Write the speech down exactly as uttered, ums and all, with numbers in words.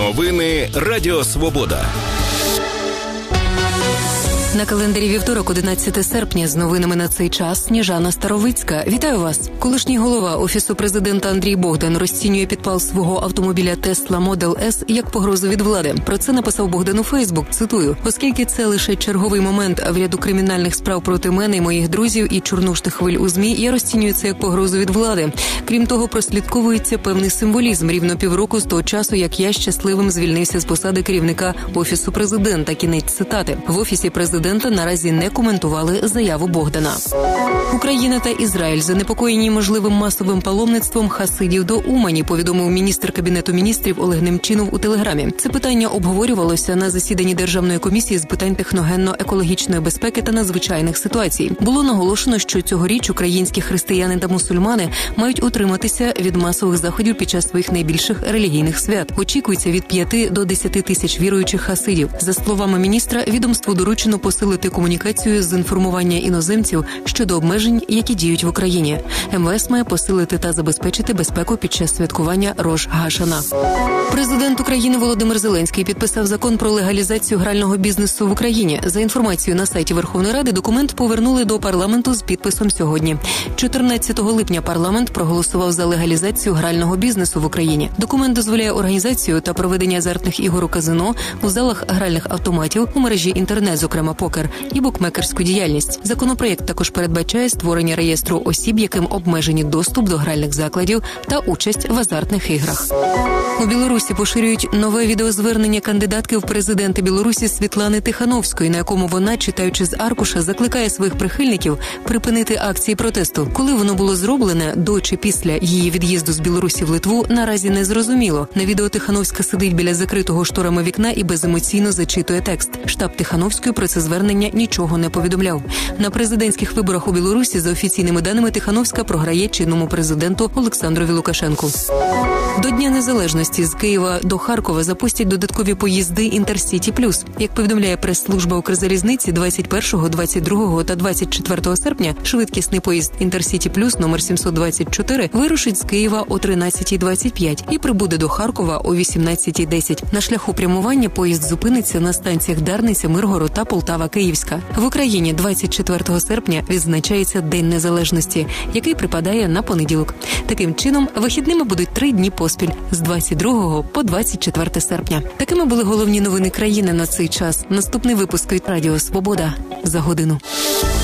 Новини Радіо Свобода. На календарі вівторок, одинадцяте серпня, з новинами на цей час Сніжана Старовицька. Вітаю вас! Колишній голова Офісу президента Андрій Богдан розцінює підпал свого автомобіля Tesla Model S як погрозу від влади. Про це написав Богдан у Фейсбук, цитую: «Оскільки це лише черговий момент в ряду кримінальних справ проти мене і моїх друзів і чорнушних хвиль у ЗМІ, я розцінюю це як погрозу від влади. Крім того, прослідковується певний символізм рівно півроку з того часу, як я щасливим звільнився з посади керівника Офісу президента». Кінець цитати. В Офісі президента наразі не коментували заяву Богдана. Україна та Ізраїль занепокоєні можливим масовим паломництвом хасидів до Умані, повідомив міністр Кабінету міністрів Олег Немчінов у Телеграмі. Це питання обговорювалося на засіданні Державної комісії з питань техногенно-екологічної безпеки та надзвичайних ситуацій. Було наголошено, що цьогоріч українські християни та мусульмани мають утриматися від масових заходів під час своїх найбільших релігійних свят. Очікується від п'яти до десяти тисяч віруючих хасидів. За словами міністра, відомству доручено посилити комунікацію з інформування іноземців щодо обмежень, які діють в Україні. ем ве ес має посилити та забезпечити безпеку під час святкування Рош га-Шана. Президент України Володимир Зеленський підписав закон про легалізацію грального бізнесу в Україні. За інформацією на сайті Верховної Ради, документ повернули до парламенту з підписом сьогодні. чотирнадцятого липня парламент проголосував за легалізацію грального бізнесу в Україні. Документ дозволяє організацію та проведення азартних ігор у казино, у залах гральних автоматів, у мережі інтернет, зокрема покер, і букмекерську діяльність. Законопроєкт також передбачає створення реєстру осіб, яким обмежені доступ до гральних закладів та участь в азартних іграх. У Білорусі поширюють нове відеозвернення кандидатки в президенти Білорусі Світлани Тихановської, на якому вона, читаючи з аркуша, закликає своїх прихильників припинити акції протесту. Коли воно було зроблене, до чи після її від'їзду з Білорусі в Литву, наразі не зрозуміло. На відео Тихановська сидить біля закритого шторами вікна і беземоційно зачитує текст. Штаб Тихановської про це звернення нічого не повідомляв. На президентських виборах у Білорусі, за офіційними даними, Тихановська програє чинному президенту Олександрові Лукашенку. До Дня Незалежності з Києва до Харкова запустять додаткові поїзди «Інтерсіті Плюс». Як повідомляє прес-служба Укрзалізниці, двадцять першого, двадцять другого та двадцять четвертого серпня швидкісний поїзд «Інтерсіті Плюс» номер сімсот двадцять чотири вирушить з Києва о тринадцятій двадцять п'ять і прибуде до Харкова о вісімнадцятій десять. На шляху прямування поїзд зупиниться на станціях Дарниця, Миргород та Полтава-Київська. В Україні двадцять четвертого серпня відзначається День Незалежності, який припадає на понеділок. Таким чином, вихідними будуть три дні поспіль з двадцять другого по двадцять четверте серпня. Такими були головні новини країни на цей час. Наступний випуск від Радіо Свобода за годину.